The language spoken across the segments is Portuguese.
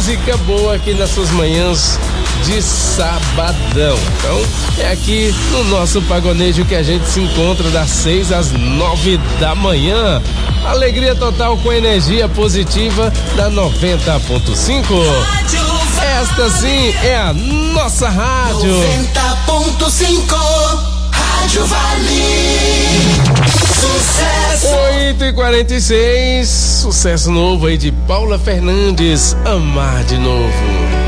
música boa aqui nas suas manhãs de sabadão. Então, é aqui no nosso Pagonejo que a gente se encontra das 6 às 9 da manhã. Alegria total com energia positiva da 90.5. Esta sim é a nossa rádio. 90.5 Rádio Vale. Sucesso. 8h46. Sucesso novo aí de Paula Fernandes. Amar de novo.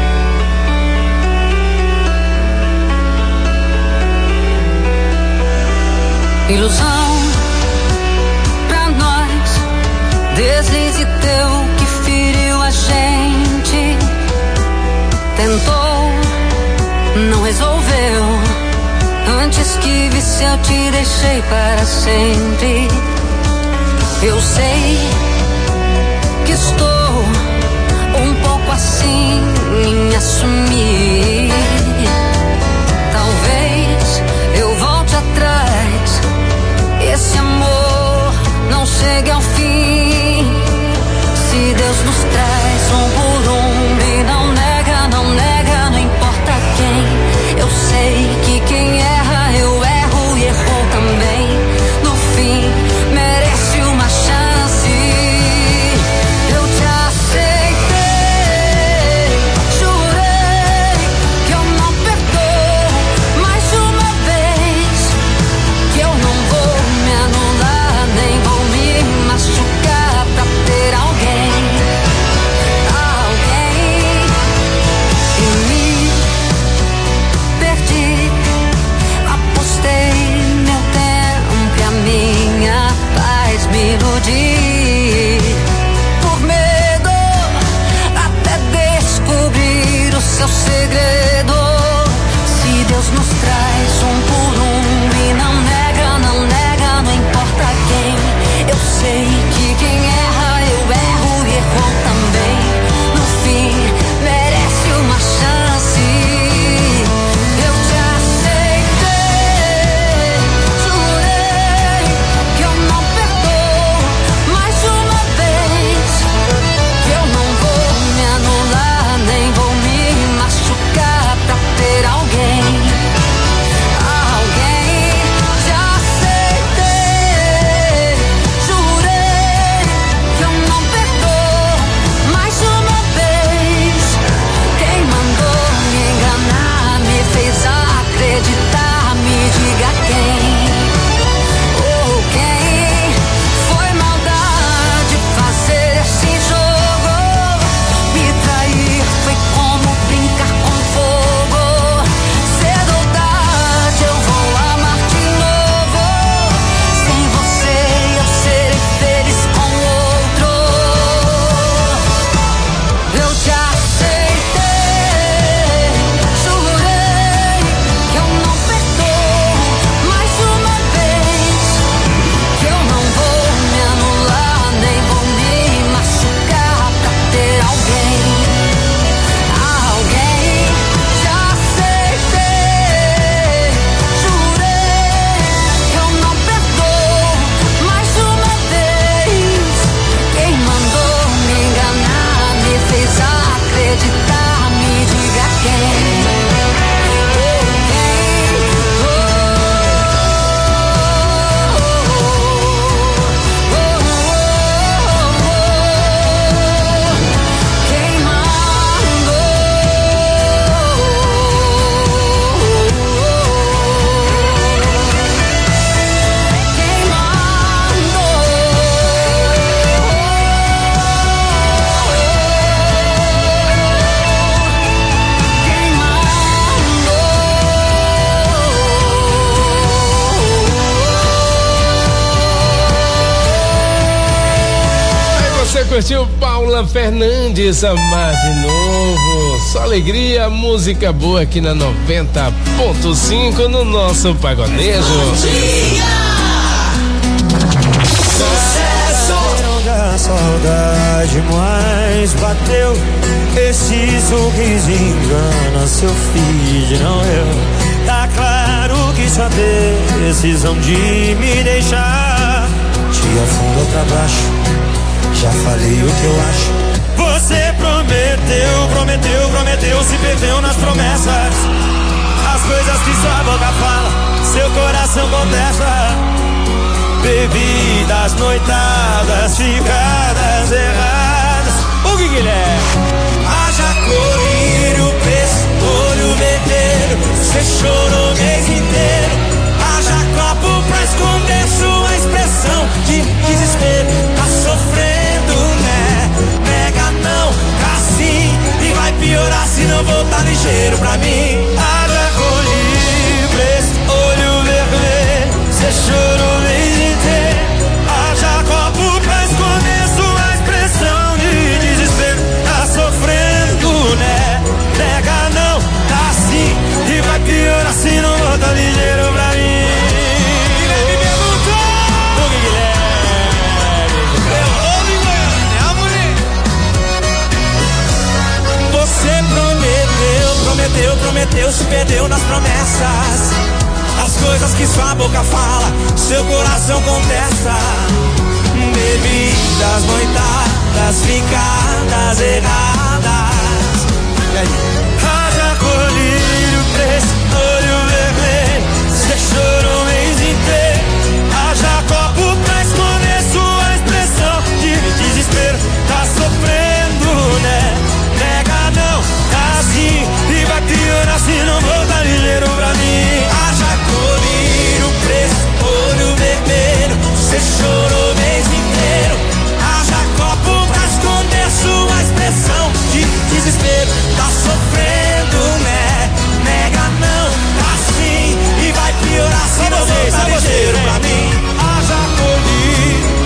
Ilusão pra nós, deslize teu que feriu a gente. Tentou, não resolveu. Antes que visse eu te deixei para sempre. Eu sei que estou um pouco assim em assumir. Talvez eu volte atrás, esse amor não chegue ao fim. Se Deus nos traz por e não nega, não importa quem. Eu sei que quem erra eu erro e errou também. No fim merece uma chance. Eu te aceitei, jurei que eu não perdoo mais uma vez, que eu não vou me anular nem vou me machucar pra ter alguém e me perdi. Apostei meu tempo e a minha paz me iludi, por medo até descobrir o seu segredo. Se Deus nos traz por e não nega, não importa quem. Eu sei que quem erra eu erro e errou também. No fim merece uma chance. Eu te aceitei, jurei que eu não perdoo mais uma vez, que eu não vou me anular nem vou me machucar pra ter alguém. Te aceitei, jurei que eu não perdoo mais uma vez. Quem mandou me enganar, me fez acreditar, me diga quem. Ou quem foi maldade fazer esse jogo? Me trair foi como brincar com fogo. Cedo ou tarde eu vou amar de novo. Sem você eu serei feliz com outro. Eu te aceitei, jurei que eu não perdoo mais uma vez, que eu não vou me anular nem vou me machucar pra ter alguém. Te aceitei, jurei que eu não perdoo mais uma vez. Quem mandou me enganar, me fez acreditar, me diga quem. Quem Aí você curtiu Paula Fernandes, Amar de novo. Só alegria, música boa aqui na 90.5 no nosso Pagonejo. Sucesso. A saudade mais bateu. Esse sorriso engana seu feed, não eu. Tá claro que sua decisão de me deixar te afundou pra baixo. Já falei o que eu acho. Você prometeu promessas, as coisas que sua boca fala, seu coração contesta. Bebidas, noitadas, ficadas erradas. O que ele é? Haja colírio, olho vermelho, cê chorou o mês inteiro. Haja copo pra esconder sua expressão de desespero. Tá sofrendo, né? Nega não, tá sim. E vai piorar se não voltar ligeiro pra mim. Haja colírio, olho vermelho, cê chorou o mês inteiro. Haja copo pra esconder sua expressão de desespero. Tá sofrendo, né? Nega não, tá sim. E vai piorar se não volta ligeiro pra mim. Guilherme perguntou. O que Guilherme? Eu ouvi em Goiânia, é a mulher. Você prometeu, se perdeu nas promessas. As coisas que sua boca fala, seu coração contesta. Bebidas, noitadas, ficadas erradas. E aí? Haja colírio, olho vermelho, cê chorou o mês inteiro. Haja copo pra esconder sua expressão de desespero. Tá sofrendo, né? Nega não, tá assim. E vai piorar se não voltar ligeiro pra mim. Haja colírio, olho vermelho, cê chorou o mês inteiro. Haja copo pra esconder sua expressão de desespero. Tá sofrendo, né? Nega não, tá sim. E vai piorar se não voltar ligeiro pra mim. Haja colírio,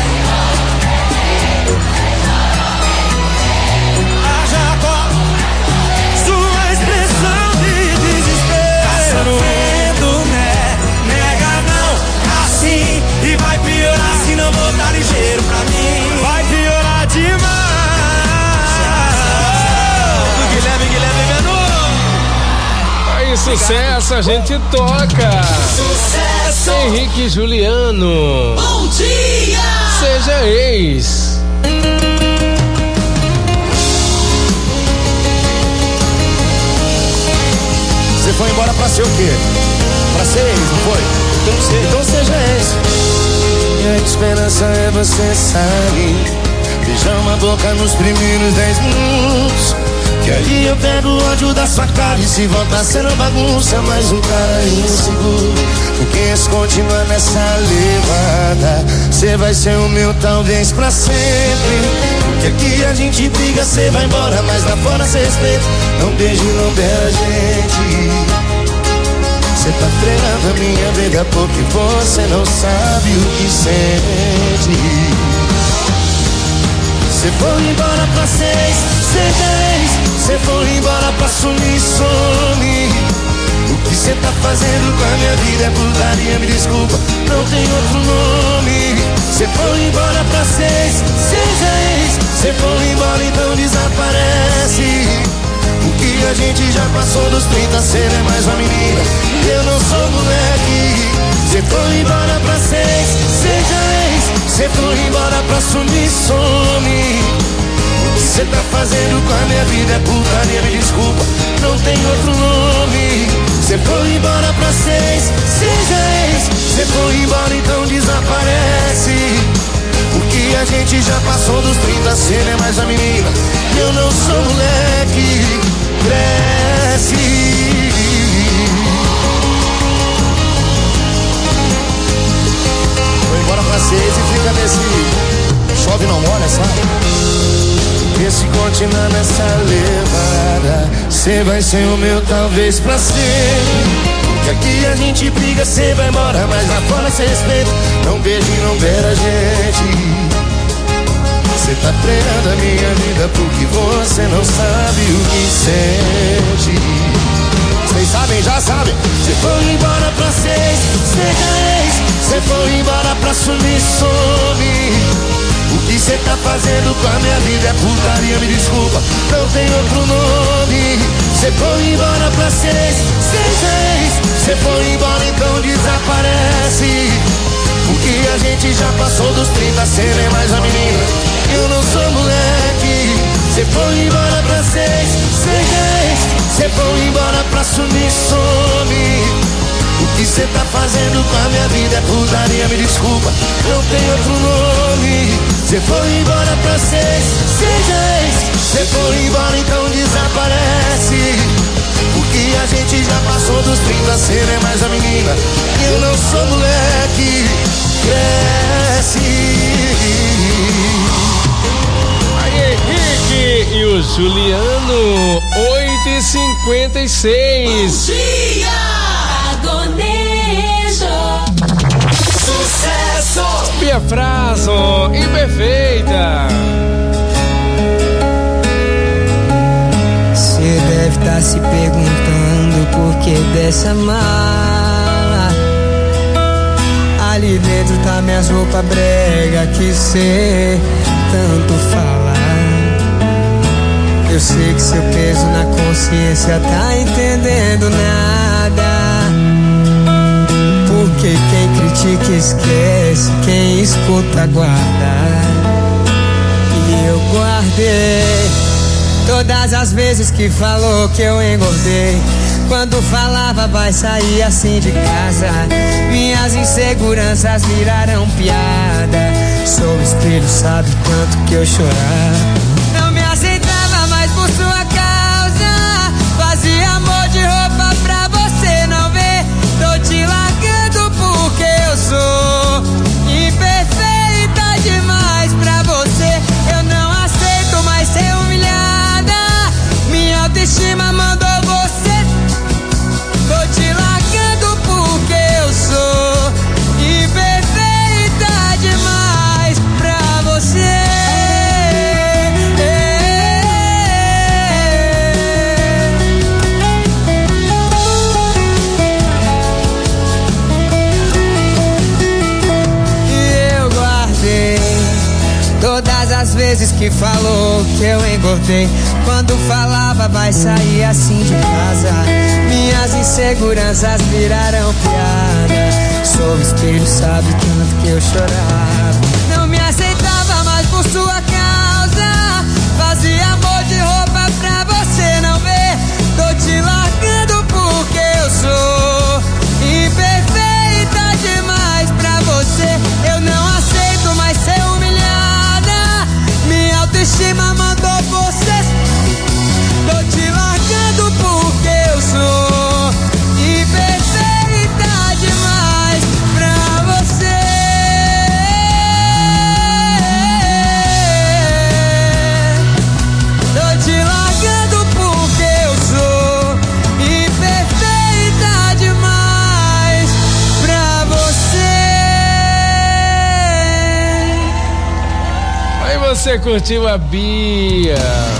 haja copo, sua expressão de desespero. Tá sofrendo, né? Nega não, tá sim. E vai piorar se não voltar ligeiro pra mim. Vai piorar demais. Guilherme Menor. Aí, sucesso, a gente toca. Sucesso. Henrique e Juliano. Bom dia. Seja ex. Você foi embora pra ser o quê? Pra ser ex, não foi? Então seja ex. Minha esperança é você sair, beijar uma boca nos primeiros 10 minutos, que aí eu pego o ódio da sua cara. E se voltar sendo bagunça, mais um cara inseguro. Porque se continuar nessa levada, cê vai ser o meu talvez pra sempre. Porque aqui a gente briga, cê vai embora, mas lá fora cê respeita. Não beijo, não beija a gente. Cê tá treinando a minha vida porque você não sabe o que sente. Cê foi embora pra seis, cê foi embora pra sumir, some. O que cê tá fazendo com a minha vida é putaria, me desculpa, não tem outro nome. Cê foi embora pra seis, cê foi embora, então desaparece. Porque a gente já passou dos 30, cê não é mais uma menina, eu não sou moleque. Cê foi embora pra seis, cê foi embora pra sumir, some. O que cê tá fazendo com a minha vida é putaria, me desculpa, não tem outro nome. Cê foi embora pra seis, cê foi embora, então desaparece. Porque a gente já passou dos 30, cê não é mais a menina, eu não sou moleque, cresce. Foi embora pra seis e fica nesse chove não molha, sabe? Porque se continuar nessa levada, cê vai ser o meu talvez pra sempre. Que aqui a gente briga, cê vai embora, mas lá fora cê respeita. Não beijo e não beira a gente. Cê tá treinando a minha vida porque você não sabe o que sente. Vocês sabem, já sabem. Cê foi embora pra seis, cê foi embora pra sumir, some. O que cê tá fazendo com a minha vida é putaria, me desculpa, não tem outro nome. Cê foi embora pra seis, cê foi embora, então desaparece. Porque a gente já passou dos 30, cê não é mais a menina, eu não sou moleque. Cê foi embora pra seis, cê foi pra sumir, some. O que cê tá fazendo com a minha vida é putaria, me desculpa, não tem outro nome. Cê foi embora pra seis ex. Cê foi embora, então desaparece. Porque a gente já passou dos 30, cê não é mais a menina, eu não sou moleque. Cresce. Aí, Henrique e o Juliano, 8h56. Bom dia, Pagonejo. Sucesso. Bia Fraso, imperfeita. Você deve estar se perguntando por que dessa mala. Ali dentro tá minhas roupas brega que cê tanto fala. Eu sei que seu peso na consciência tá entendendo nada. Porque quem critica esquece, quem escuta guarda. E eu guardei todas as vezes que falou que eu engordei. Quando falava vai sair assim de casa, minhas inseguranças viraram piada. Sou o espelho, sabe quanto que eu chorava. Não me aceitava mais por sua causa. Fazia amor de roupa pra você não ver. Tô te largando porque eu sou imperfeita demais pra você. Eu não aceito mais ser humilhada. Minha autoestima mandou você. Tô te largando porque eu sou imperfeita demais pra você. E eu guardei todas as vezes que falou que eu engordei. Quando falava vai sair assim de casa, minhas inseguranças viraram piada. Sou o espelho, sabe tanto que eu chorava. Não me aceitava mais por sua causa. Fazia amor de roupa pra você não ver. Tô te largando porque eu sou imperfeita demais pra você. Eu não aceito mais ser humilhada. Minha autoestima mandou você. Tô te largando porque eu sou imperfeita demais pra você. Tô te largando porque eu sou imperfeita demais pra você. Aí você curtiu a Bia.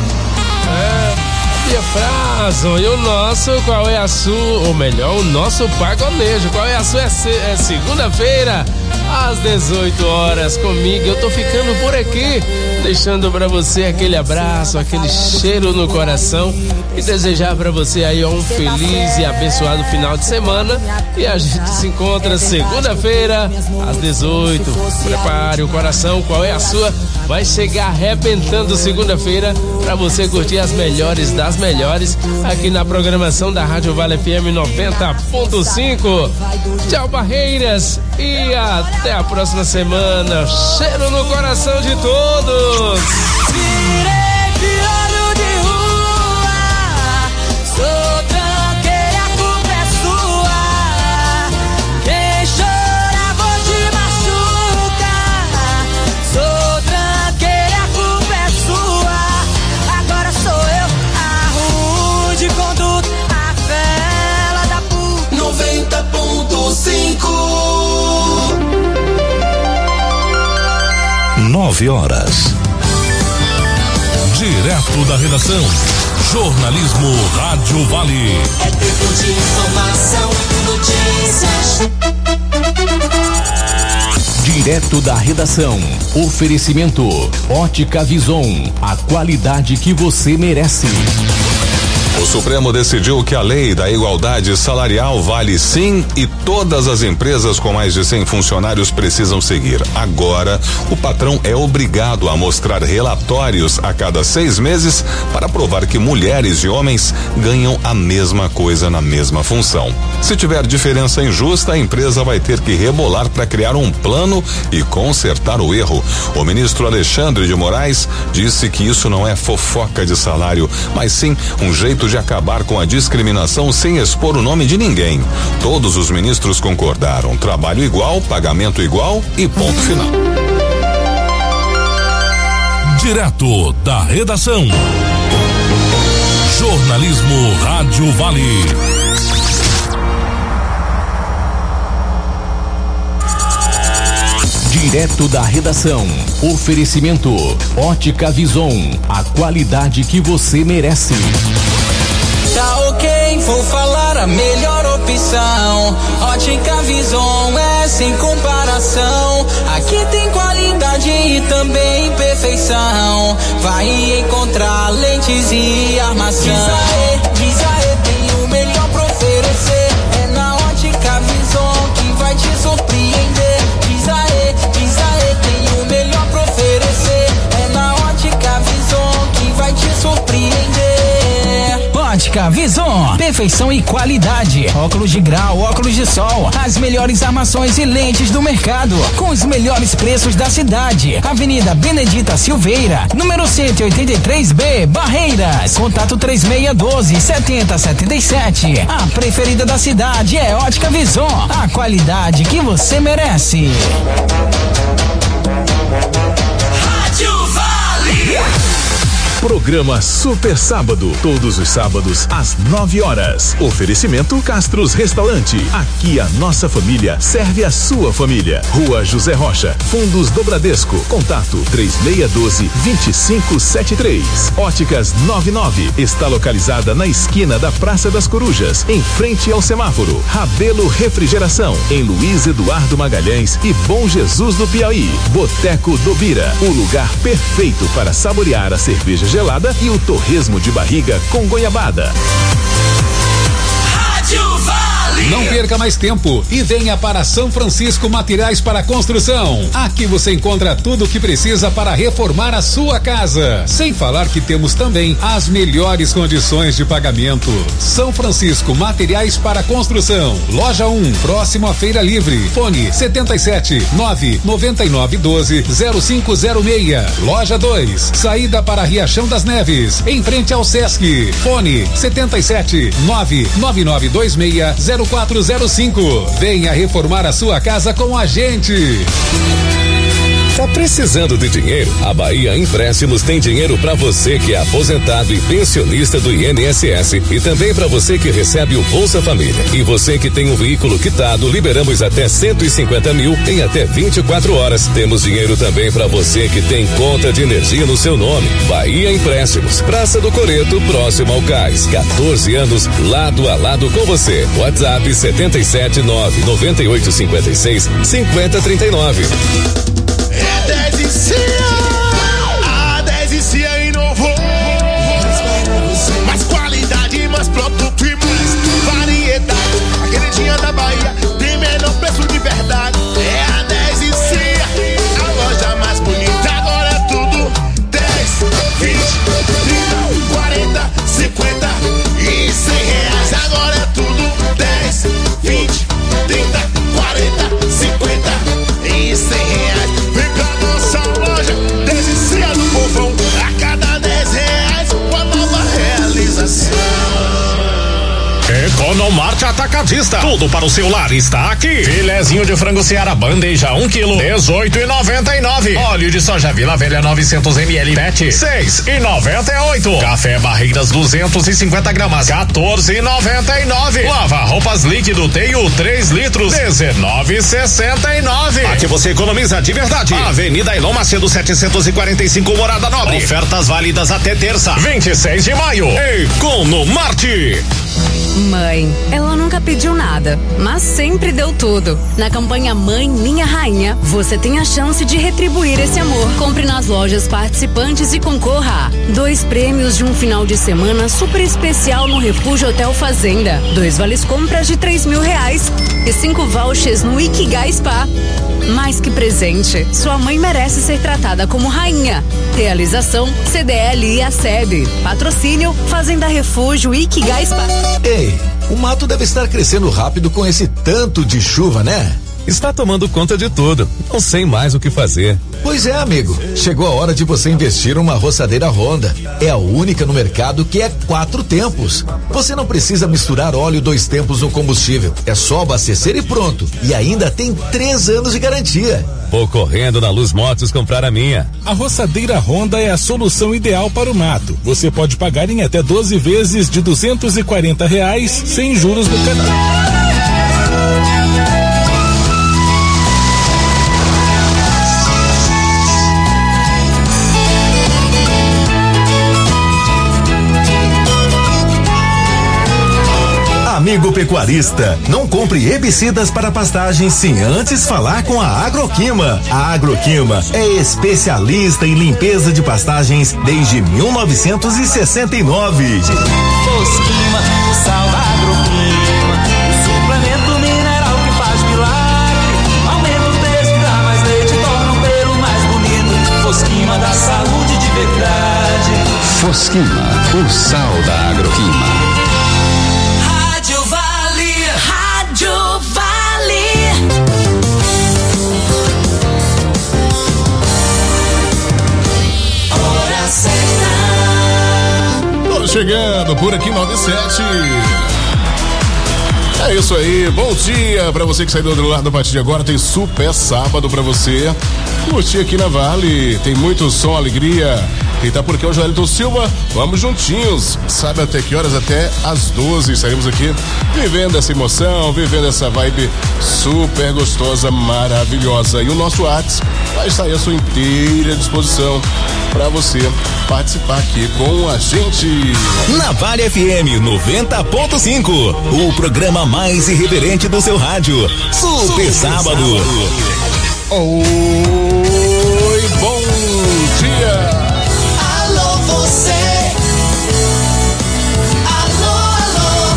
Bia Fraso. E o nosso, qual é a sua? Ou melhor, o nosso pagonejo. Qual é a sua? É segunda-feira, às 18 horas comigo. Eu tô ficando por aqui, deixando pra você aquele abraço, aquele cheiro no coração e desejar pra você aí um feliz e abençoado final de semana. E a gente se encontra segunda-feira, às 18. Prepare o coração, qual é a sua? Vai chegar arrebentando segunda-feira pra você curtir as melhores das melhores aqui na programação da Rádio Vale FM 90.5. Tchau, Barreiras, e até a próxima semana. Cheiro no coração de todos. Virei piolho de rua, sou tranqueira, a culpa é sua. Quem chora vou te machucar. Sou tranqueira, a culpa é sua. Agora sou eu a ruim de conduta, a fela da puta. 90.5. 9 horas. Direto da redação. Jornalismo Rádio Vale. É tempo de informação, notícias. Direto da redação. Oferecimento Ótica Vison, a qualidade que você merece. O Supremo decidiu que a lei da igualdade salarial vale sim e todas as empresas com mais de 100 funcionários precisam seguir. Agora, o patrão é obrigado a mostrar relatórios a cada 6 meses para provar que mulheres e homens ganham a mesma coisa na mesma função. Se tiver diferença injusta, a empresa vai ter que rebolar para criar um plano e consertar o erro. O ministro Alexandre de Moraes disse que isso não é fofoca de salário, mas sim um jeito de acabar com a discriminação sem expor o nome de ninguém. Todos os ministros concordaram: trabalho igual, pagamento igual e ponto final. Direto da redação. Jornalismo Rádio Vale. Direto da redação. Oferecimento Ótica Vison, a qualidade que você merece. Tá ok, vou falar a melhor opção. Ótica Vison é sem comparação. Aqui tem qualidade e também perfeição. Vai encontrar lentes e armação. Diz aê, tem o melhor pra oferecer. É na Ótica Vison que vai te surpreender. Diz aê, tem o melhor pra oferecer. É na Ótica Vison que vai te surpreender. Ótica Vison, perfeição e qualidade. Óculos de grau, óculos de sol, as melhores armações e lentes do mercado, com os melhores preços da cidade. Avenida Benedita Silveira, número 183B, Barreiras. Contato 3612-7077. A preferida da cidade é Ótica Vison, a qualidade que você merece. Rádio Vale. Programa Super Sábado, todos os sábados às 9 horas. Oferecimento Castros Restaurante. Aqui a nossa família serve a sua família. Rua José Rocha, Fundos do Bradesco. Contato 3612-2573. Óticas 99 está localizada na esquina da Praça das Corujas, em frente ao semáforo. Rabelo Refrigeração, em Luiz Eduardo Magalhães e Bom Jesus do Piauí. Boteco do Bira, o lugar perfeito para saborear a cerveja gelada e o torresmo de barriga com goiabada. Rádio Vale. Não perca mais tempo e venha para São Francisco Materiais para Construção. Aqui você encontra tudo o que precisa para reformar a sua casa. Sem falar que temos também as melhores condições de pagamento. São Francisco Materiais para Construção. Loja 1, próximo à Feira Livre. Fone 77 99912 0506. Loja 2, saída para Riachão das Neves, em frente ao Sesc. Fone 77 99926 0405. Venha reformar a sua casa com a gente. Tá precisando de dinheiro? A Bahia Empréstimos tem dinheiro para você que é aposentado e pensionista do INSS e também para você que recebe o Bolsa Família. E você que tem um veículo quitado, liberamos até 150 mil em até 24 horas. Temos dinheiro também para você que tem conta de energia no seu nome. Bahia Empréstimos, Praça do Coreto, próximo ao Cais. 14 anos lado a lado com você. WhatsApp 779-9856-5039. É 10 e Cia, a 10 e Cia inovou. Mais qualidade, mais produto e mais variedade. A queridinha da Bahia tem menor preço de verdade. É a 10 e Cia, a loja mais bonita. Agora é tudo 10, 20, 30, 40, 50 e 100 reais. Agora é tudo 10, 20, 30, 40, 50 e 100 reais. Vem pra nossa loja, 10 e Cia do povão. A cada 10 reais, uma nova realização. Economarte Atacadista. Tudo para o seu lar está aqui. Filezinho de frango Seara bandeja 1 kg, 18,99. Óleo de soja Vila Velha 900 ml PET, 6,98. Café Barreiras 250 gramas, 14,99. Lava roupas líquido Teio 3 litros, 19,69. Aqui você economiza de verdade. Avenida Elon Macedo 745, Morada Nobre. Ofertas válidas até terça, 26 de maio. Economarte. Mãe, ela nunca pediu nada, mas sempre deu tudo. Na campanha Mãe Minha Rainha, você tem a chance de retribuir esse amor. Compre nas lojas participantes e concorra a 2 prêmios de um final de semana super especial no Refúgio Hotel Fazenda, 2 vales compras de R$3.000 e 5 vouchers no Ikigai Spa. Mais que presente, sua mãe merece ser tratada como rainha. Realização CDL e ASEB. Patrocínio Fazenda Refúgio Ikigai Spa. Ei, o mato deve estar crescendo rápido com esse tanto de chuva, né? Está tomando conta de tudo. Não sei mais o que fazer. Pois é, amigo. Chegou a hora de você investir numa roçadeira Honda. É a única no mercado que é 4 tempos. Você não precisa misturar óleo 2 tempos no combustível. É só abastecer e pronto. E ainda tem 3 anos de garantia. Vou correndo na Luz Motos comprar a minha. A roçadeira Honda é a solução ideal para o mato. Você pode pagar em até 12 vezes de R$240 sem juros no cartão. Amigo pecuarista, não compre herbicidas para pastagens sem antes falar com a Agroquima. A Agroquima é especialista em limpeza de pastagens desde 1969. Fosquima, o sal da Agroquima, o suplemento mineral que faz milagre. Aumenta o peso, dá mais leite, torna o pelo mais bonito. Fosquima da saúde de verdade. Fosquima, o sal da Agroquima. Chegando por aqui 97. É isso aí, bom dia pra você que saiu do outro lado. A partir de agora tem super sábado pra você curtir aqui na Vale. Tem muito som, alegria. Quem tá por aqui é o Joelito Silva. Vamos juntinhos. Sabe até que horas? Até às 12 estaremos aqui vivendo essa emoção, vivendo essa vibe super gostosa, maravilhosa. E o nosso WhatsApp vai estar à sua inteira disposição para você participar aqui com a gente. Na Vale FM 90.5, o programa mais irreverente do seu rádio. Super Sábado. Oi, bom dia. Alô, você. Alô.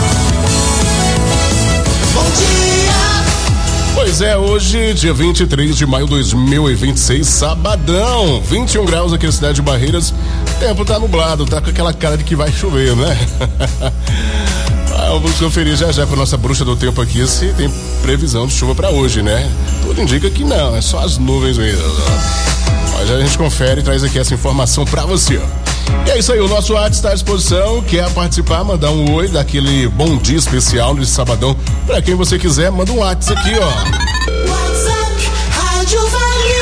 Bom dia. Pois é, hoje, dia 23 de maio de 2026, sabadão, 21 graus aqui na cidade de Barreiras. O tempo tá nublado, tá com aquela cara de que vai chover, né? Vamos conferir já com a nossa bruxa do tempo aqui se tem previsão de chuva pra hoje, né? Tudo indica que não, é só as nuvens mesmo. Mas a gente confere e traz aqui essa informação pra você. E é isso aí, o nosso WhatsApp está à disposição. Quer participar, mandar um oi daquele bom dia especial nesse sabadão. Pra quem você quiser, manda um WhatsApp aqui, ó. WhatsApp, Rádio Vale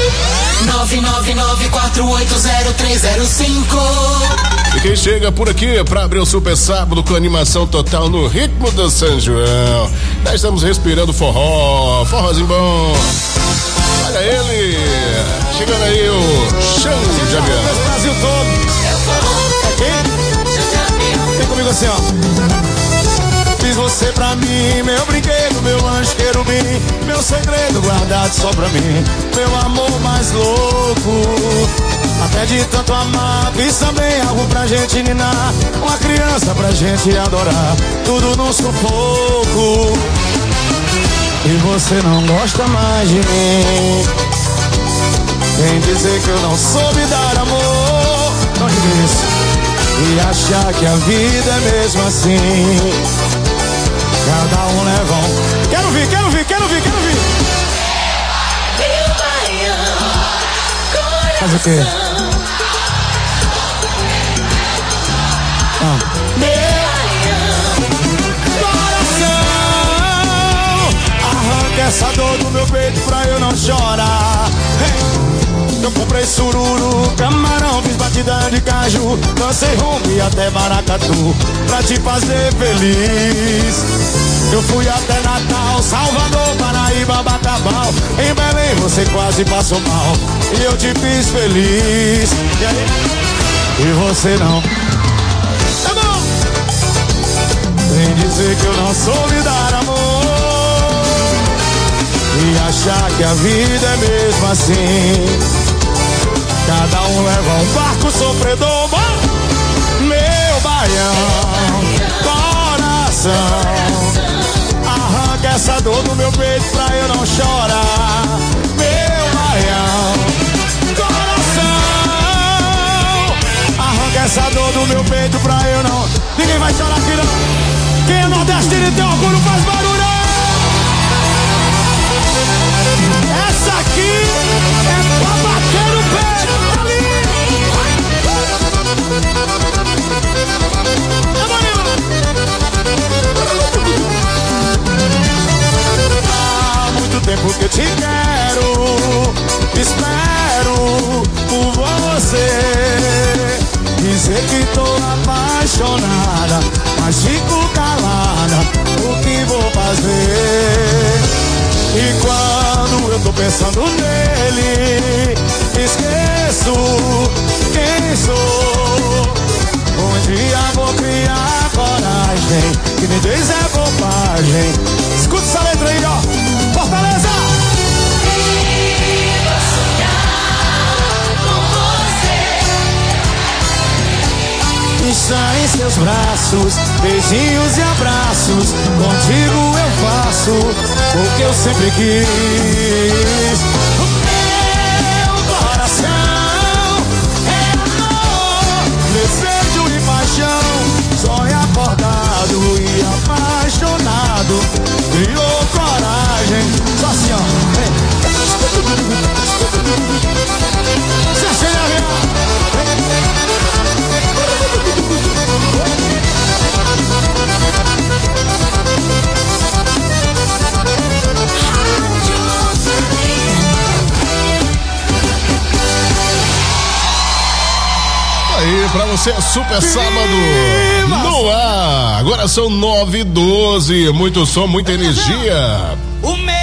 999480305. E quem chega por aqui pra abrir o Super Sábado com animação total no ritmo do São João. Nós estamos respirando forrozinho bom. Olha ele, chegando aí o Chão de Avião. O Brasil todo. Aqui? Vem comigo assim, ó. Fiz você pra mim, meu brinquedo, meu anjo querubim, meu segredo guardado só pra mim, meu amor mais louco. Até de tanto amar, fiz também algo pra gente ninar, uma criança pra gente adorar, tudo num sufoco. E você não gosta mais de mim, vem dizer que eu não soube dar amor, não diga isso, e achar que a vida é mesmo assim. Cada um leva um. Quero ver. Faz o quê? Coração, arranca essa dor do meu peito pra eu não chorar. Eu comprei sururu, camarão, fiz batida de caju, dancei rumba e até maracatu pra te fazer feliz. Eu fui até Natal, Salvador, Paraíba, Bacabal, em Belém você quase passou mal e eu te fiz feliz. E aí? E você não? Tá bom? dizer que eu não soube dar amor e achar que a vida é mesmo assim. Cada um leva um barco sofredor. Meu baião, coração, arranca essa dor do meu peito pra eu não chorar. Meu baião, coração, arranca essa dor do meu peito pra eu não. Ninguém vai chorar aqui não. Quem é nordestino e tem orgulho faz barulho. Essa aqui é pra bater no peito. Ali. Há muito tempo que eu te quero, espero por você. Dizer que tô apaixonada, mas fico calada, o que vou fazer? E quando eu tô pensando nele, esqueço quem sou. Um dia vou criar coragem, que me diz é bobagem. Escuta essa letra aí, ó. Fortaleza! Viva sonhar com você. Está em seus braços, beijinhos e abraços. Contigo eu faço o que eu sempre quis. O meu coração é amor, desejo e paixão. Sonho acordado e apaixonado. Criou coragem. Só assim, ó. Aí, pra você, Super Sábado no ar. Agora são 9h12. Muito som, muita energia. O meu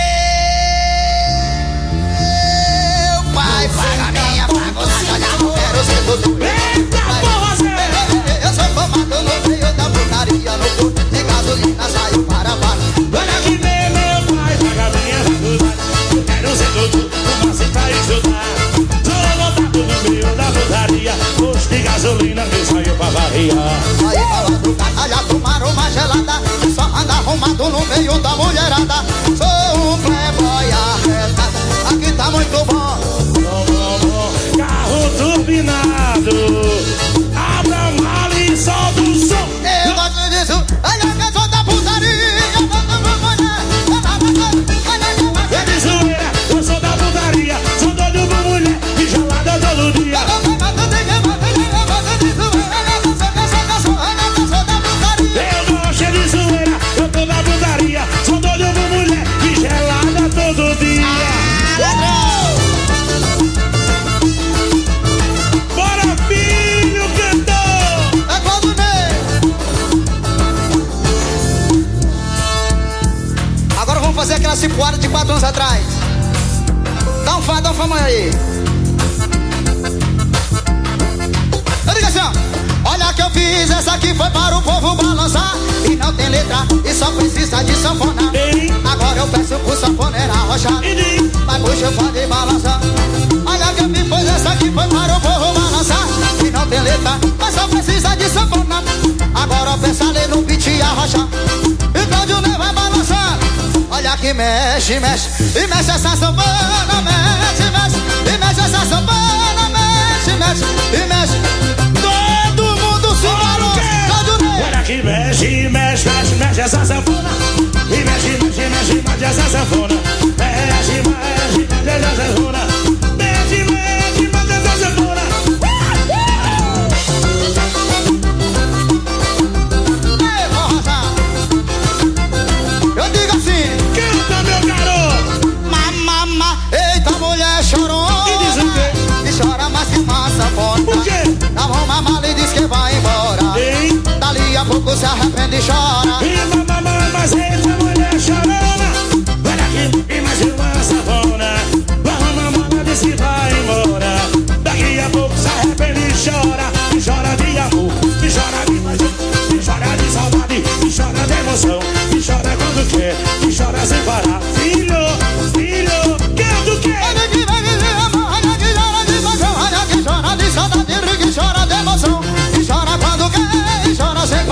pai paga minha faculdade, eu quero ser doutor. Eita porra, Zé! Eu sou formado no meio da putaria, no posto de gasolina, saio para baixo. Olha que bem, meu pai paga minha faculdade, eu quero ser doutor, mas sem pra estudar. Sou montado no meio da putaria, posto de gasolina, eu saio pra variar. Saí pra lá do canalha, tomar uma gelada, só anda arrumado no meio da mulherada. Sou um playboy arretado, aqui tá muito bom. Carro turbinado, abra mala e solta o som. Eu gosto disso, olha que eu sou da putaria. É de zoeira, eu sou da putaria, sou doido por mulher e gelada todo dia. Eu gosto de zoeira, eu tô da putaria, sou doido por mulher e gelada todo dia. Bora, filho, cantor! É quando agora vamos fazer aquela cipuada de 4 anos atrás. Dá um fama aí. Eu digo assim, ó. Olha que eu fiz, essa aqui foi para o povo balançar. E não tem letra, e só precisa de sanfona. Agora eu peço pro sanfoneiro arrochar. Vai puxa, eu pode balançar. Olha que eu fiz, pois essa aqui foi para o povo balançar. E não tem letra, mas só precisa de sanfona. Agora eu peço ali no beat e arrochar. E Claudio Ney vai balançar. Olha que mexe, mexe. E mexe essa sanfona, mexe, mexe. E mexe essa sanfona, mexe, mexe. E mexe. Todo mundo se balança. Olha que mexe, mexe, mexe, mexe essa sanfona. E mexe, mexe, mexe, mexe essa sanfona. Mexe, mexe, mexe essa sanfona. Mexe, mexe, mexe essa sanfona. Ei, Rosa. Eu digo assim. Canta, meu garoto. Mamama, eita mulher chorona. E diz o quê? E chora mais que uma sanfona. Por quê? Dá uma mala e diz que vai embora. Ei. Dali a pouco se arrepende e chora. E mamama, mas eita mulher chorona. Olha aqui, e mais uma sanfona. Mamama diz que vai embora. Daqui a pouco se arrepende e chora. E chora de amor, e chora de paixão, e chora de saudade, e chora de emoção.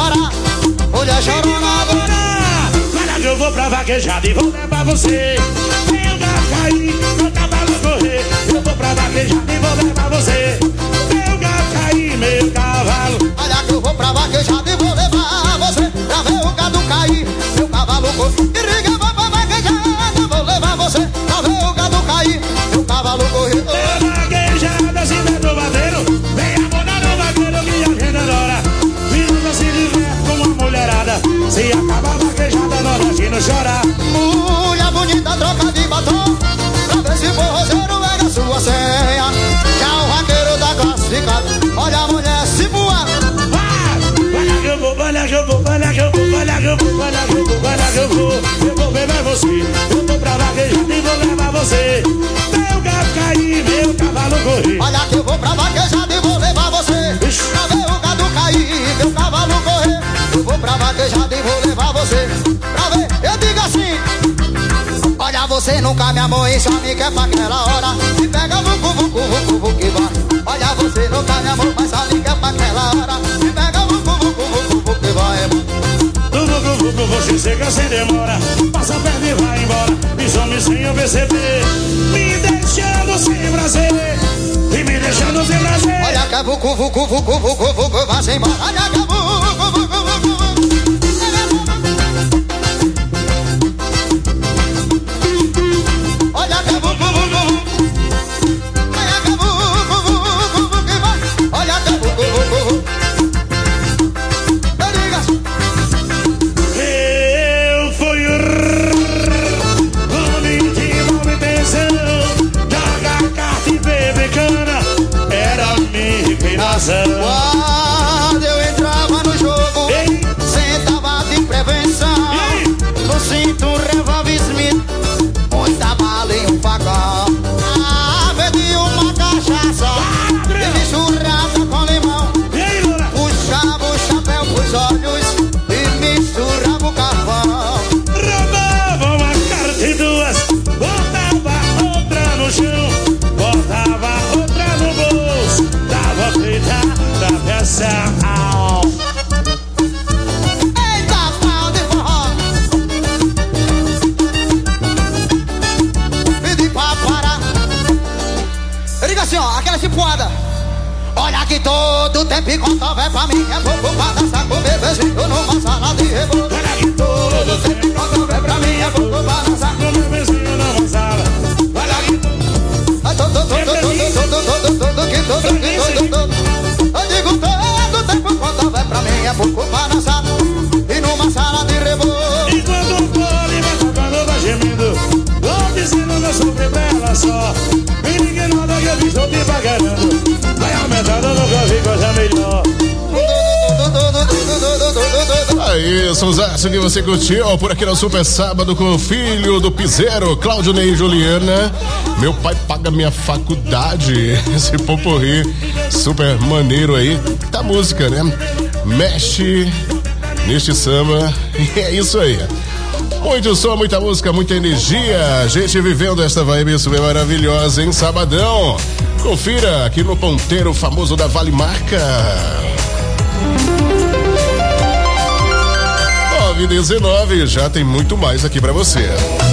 chorar. Mulher chorona agora. Olha que eu vou pra vaquejada e vou levar você. Meu gato cair, meu cavalo correr. Eu vou pra vaquejada e vou levar você. Meu gato cair, meu cavalo. Olha que eu vou pra vaquejada e vou levar você. Pra ver o gado cair, meu cavalo correr. Irriga, vou pra vaquejada, vou levar você. Pra ver o gado cair, meu cavalo correr. Vaquejada, se der no vaqueiro. Vem a moda no vaqueiro que a gente adora. Menina se diverte com uma mulherada. Se acaba a vaquejada, nós aqui não chora. Mulher bonita, troca de batom. Pra ver se for roseiro, pega a sua senha. Já o vaqueiro tá classificado. Olha a mulher se voar. Olha que eu vou, olha que eu vou, olha que eu vou, olha que eu vou, olha que eu vou, olha que eu vou. Eu vou levar você. Eu vou pra vaquejada e vou levar você. Meu gato cair, meu cavalo correr. Olha que eu vou pra vaquejada e vou levar você. Pra ver o gado cair, meu cavalo correr. Eu vou pra vaquejada e vou levar você. Pra ver, eu digo assim. Olha, você nunca me amou e só me quer pra aquela hora. Me pega vucu, vucu, vucu, vucu que vai. Olha, você nunca me amou, mas só me quer pra aquela hora. Me pega vucu, vucu, vucu, vucu que vai. Do vucu, vucu, você chega sem demora. Passa perto e vai embora. Me some sem eu perceber. Me deixando sem prazer. E me deixando sem prazer. Olha que é vucu, vucu, vucu, vucu, vucu, vai embora. Olha que é vucu, vucu, vucu, vucu. Olha que é vucu, vucu. Olha que é vucu, vucu, vucu, que vai. Olha que é vucu, vucu, vucu. Eu fui o homem de mal intenção. Jogar carta e beber cana era minha inclinação. Quando eu entrava no jogo, sentava de prevenção. No cinto um revólver Smith, muita bala em um facão. Bebi uma cachaça e misturada com limão. Puxava o chapéu pros olhos e misturava o carvão. Roubava uma carta e duas, botava outra no chão, botava outra no bolso, dava feita da peça. Eita, pau de forró. Pedi pra parar. Eu digo assim, ó, aquela cipuada. Olha que todo tempo enquanto houver pra mim é pouco pra dançar com o bebezinho numa sala de rebolo. Olha que todo tempo enquanto houver pra mim é pouco pra dançar com o bebezinho numa sala. Olha que eu digo todo tempo enquanto houver pra mim é pouco pra dançar e numa sala de rebolo. E quando o pole vai tocando, vai gemendo, vou dizendo não sofre bela só. E ninguém nota que eu estou te pagando. Vai aumentando, nunca vi coisa melhor. Aí, sonsaço que você curtiu por aqui no Super Sábado com o filho do piseiro, Cláudio Ney e Juliana. Meu pai paga minha faculdade. Esse poporri super maneiro aí da música, né? Mexe neste samba. E é isso aí. Muito som, muita música, muita energia. Gente vivendo esta vibe super maravilhosa em sabadão. Confira aqui no ponteiro famoso da Vale Marca. 9h19, já tem muito mais aqui pra você.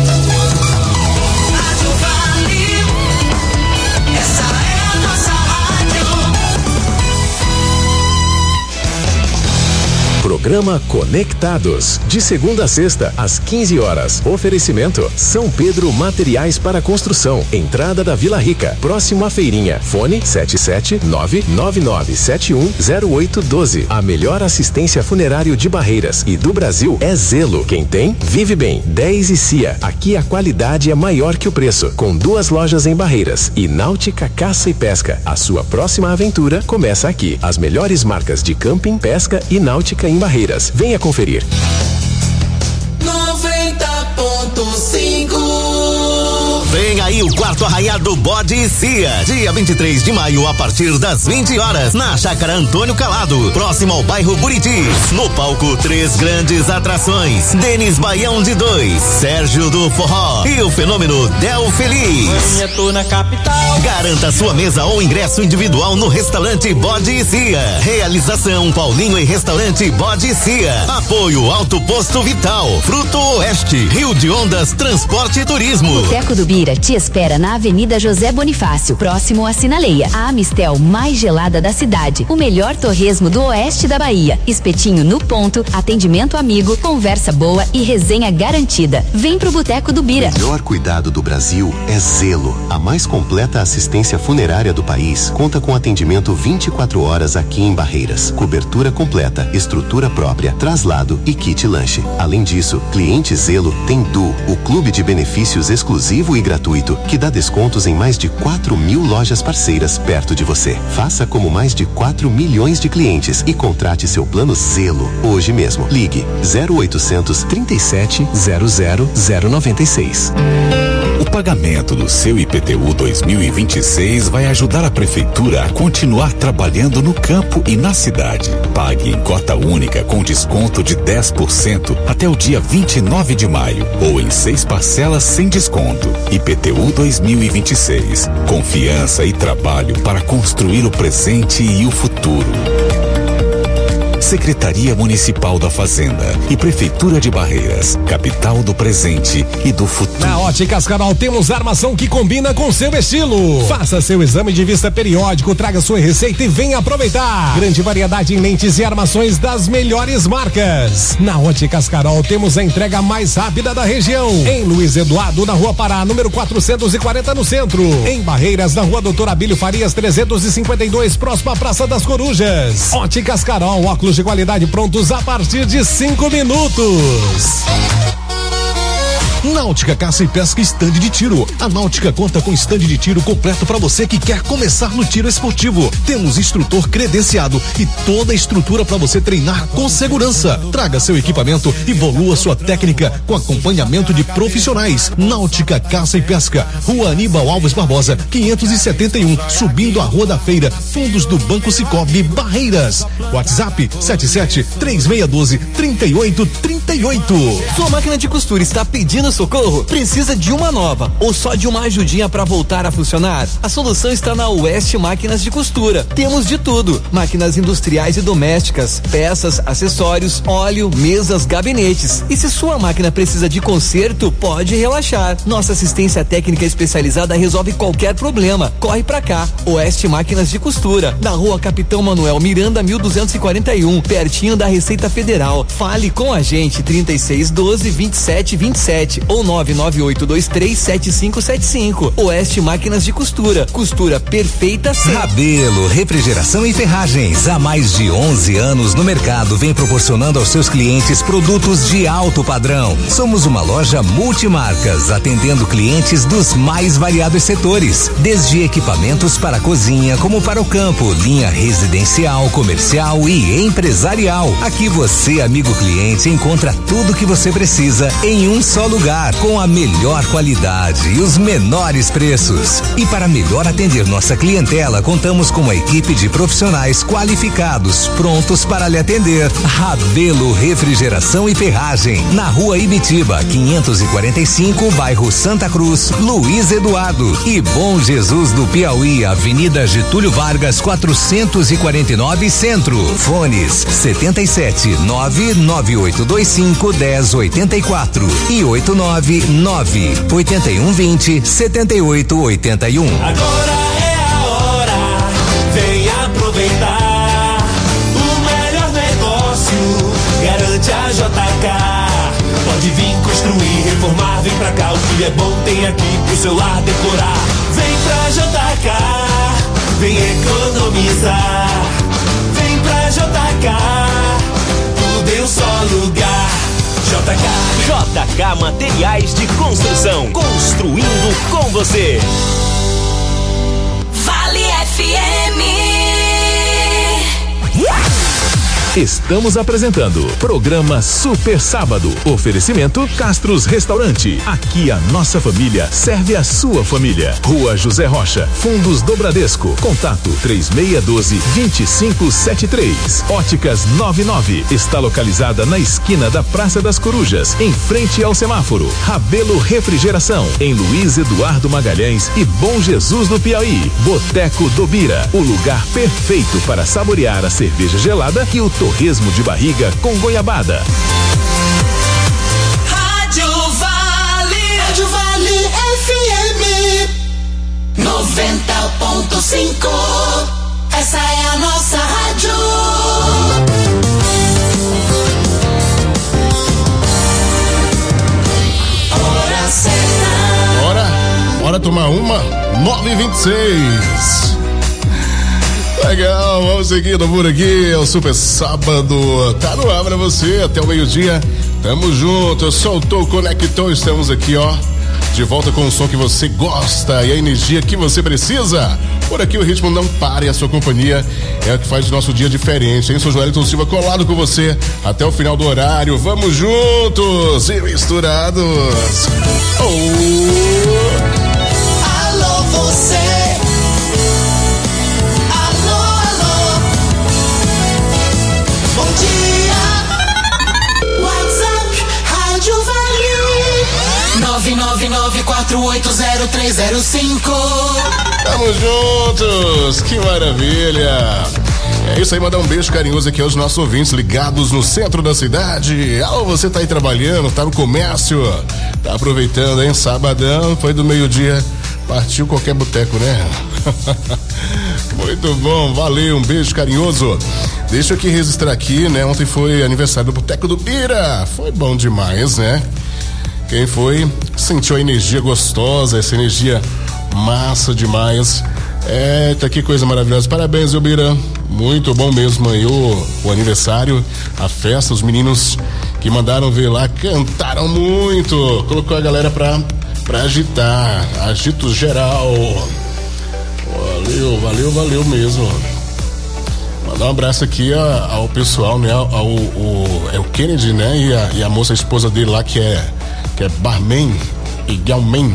Programa Conectados, de segunda a sexta, às 15 horas. Oferecimento: São Pedro Materiais para Construção, entrada da Vila Rica, próximo à feirinha. Fone 77999710812. A melhor assistência funerário de Barreiras e do Brasil é Zelo. Quem tem, vive bem. 10 e Cia. Aqui a qualidade é maior que o preço. Com 2 lojas em Barreiras. E Náutica Caça e Pesca. A sua próxima aventura começa aqui. As melhores marcas de camping, pesca e náutica em Barreiras. Venha conferir. 90.5. Venha aí o quarto arraiá do Bode e Cia. Dia 23 de maio, a partir das 20 horas, na Chácara Antônio Calado, próximo ao bairro Buritis. No palco, 3 grandes atrações: Denis Baião de 2, Sérgio do Forró e o fenômeno Del Feliz. Eu tô na capital. Garanta sua mesa ou ingresso individual no restaurante Bode e Cia. Realização Paulinho e Restaurante Bode e Cia. Apoio Alto Posto Vital, Fruto Oeste, Rio de Ondas Transporte e Turismo. Boteco do Bira te espera na Avenida José Bonifácio, próximo à Sinaleia. A Amistel mais gelada da cidade, o melhor torresmo do oeste da Bahia. Espetinho no ponto, atendimento amigo, conversa boa e resenha garantida. Vem pro Boteco do Bira. O melhor cuidado do Brasil é Zelo. A mais completa assistência funerária do país conta com atendimento 24 horas aqui em Barreiras. Cobertura completa, estrutura própria, traslado e kit lanche. Além disso, cliente Zelo tem Du, o clube de benefícios exclusivo e gratuito, que dá descontos em mais de 4.000 lojas parceiras perto de você. Faça como mais de 4 milhões de clientes e contrate seu plano Zelo hoje mesmo. Ligue 0800 37 00 096. O pagamento do seu IPTU 2026 vai ajudar a Prefeitura a continuar trabalhando no campo e na cidade. Pague em cota única com desconto de 10% até o dia 29 de maio ou em 6 parcelas sem desconto. IPTU 2026. Confiança e trabalho para construir o presente e o futuro. Secretaria Municipal da Fazenda e Prefeitura de Barreiras, capital do presente e do futuro. Na Óticas Carol temos armação que combina com seu estilo. Faça seu exame de vista periódico, traga sua receita e venha aproveitar. Grande variedade em lentes e armações das melhores marcas. Na Óticas Carol temos a entrega mais rápida da região. Em Luiz Eduardo, na Rua Pará, número 440 no centro. Em Barreiras, na Rua Doutor Abílio Farias 352, próxima à Praça das Corujas. Óticas Carol, óculos de qualidade prontos a partir de 5 minutos. Náutica Caça e Pesca Stand de Tiro. A Náutica conta com stand de tiro completo para você que quer começar no tiro esportivo. Temos instrutor credenciado e toda a estrutura para você treinar com segurança. Traga seu equipamento e evolua sua técnica com acompanhamento de profissionais. Náutica Caça e Pesca, Rua Aníbal Alves Barbosa, 571, subindo a Rua da Feira, fundos do Banco Cicobi, Barreiras. WhatsApp 77-3612-3838. Sua máquina de costura está pedindo socorro? Precisa de uma nova ou só de uma ajudinha para voltar a funcionar? A solução está na Oeste Máquinas de Costura. Temos de tudo: máquinas industriais e domésticas, peças, acessórios, óleo, mesas, gabinetes. E se sua máquina precisa de conserto, pode relaxar. Nossa assistência técnica especializada resolve qualquer problema. Corre pra cá. Oeste Máquinas de Costura, na Rua Capitão Manuel Miranda 1241, pertinho da Receita Federal. Fale com a gente 3612-2727 ou 998237575. Oeste Máquinas de Costura. Costura perfeita sempre. Rabelo, Refrigeração e Ferragens. Há mais de 11 anos no mercado, vem proporcionando aos seus clientes produtos de alto padrão. Somos uma loja multimarcas, atendendo clientes dos mais variados setores, desde equipamentos para a cozinha como para o campo, linha residencial, comercial e empresarial. Aqui você, amigo cliente, encontra tudo que você precisa em um só lugar, com a melhor qualidade e os menores preços. E para melhor atender nossa clientela, contamos com uma equipe de profissionais qualificados, prontos para lhe atender. Rabelo, Refrigeração e Ferragem, na Rua Ibitiba, 545, bairro Santa Cruz, Luiz Eduardo. E Bom Jesus do Piauí, Avenida Getúlio Vargas, 449, Centro. Fones 77-99825-1084 e 899-8120-7881. Agora é a hora, vem aproveitar. O melhor negócio garante a JK. Pode vir construir, reformar, vem pra cá. O que é bom tem aqui pro seu lar decorar. Vem pra JK, vem economizar. Vem pra JK, tudo em um só lugar. JK Materiais de Construção. Construindo com você. Vale FM. Estamos apresentando programa Super Sábado. Oferecimento Castros Restaurante. Aqui a nossa família serve a sua família. Rua José Rocha, Fundos do Bradesco. Contato 3612-2573. Óticas 99. Está localizada na esquina da Praça das Corujas, em frente ao semáforo. Rabelo Refrigeração, em Luiz Eduardo Magalhães e Bom Jesus do Piauí. Boteco do Bira, o lugar perfeito para saborear a cerveja gelada e o torresmo de barriga com goiabada. Rádio Vale FM 90.5. Essa é a nossa rádio. Hora certa. Bora tomar uma? 9h26. Legal, vamos seguindo por aqui, é o Super Sábado, tá no ar pra você, até o meio-dia, tamo junto, soltou, conectou, estamos aqui, ó, de volta com o som que você gosta e a energia que você precisa. Por aqui o ritmo não para e a sua companhia é o que faz o nosso dia diferente, hein? Sou Joelito Silva colado com você até o final do horário, vamos juntos e misturados. Alô, você. WhatsApp, Rádio Vale 999480305. Tamo juntos, que maravilha. É isso aí, mandar um beijo carinhoso aqui aos nossos ouvintes ligados no centro da cidade. Alô, você tá aí trabalhando, tá no comércio, tá aproveitando, hein? Sabadão, foi do meio-dia, partiu qualquer boteco, né? Muito bom, valeu, um beijo carinhoso. Deixa eu aqui registrar aqui, né? Ontem foi aniversário do Boteco do Bira. Foi bom demais, né? Quem foi, sentiu a energia gostosa, essa energia massa demais. Eita, que coisa maravilhosa. Parabéns, Bira. Muito bom mesmo aí o aniversário, a festa, os meninos que mandaram ver lá, cantaram muito. Colocou a galera pra agitar. Agito geral. Valeu mesmo. Mandar um abraço aqui ao pessoal, né? É o Kennedy, né? E a moça, a esposa dele lá, que é barman e galman.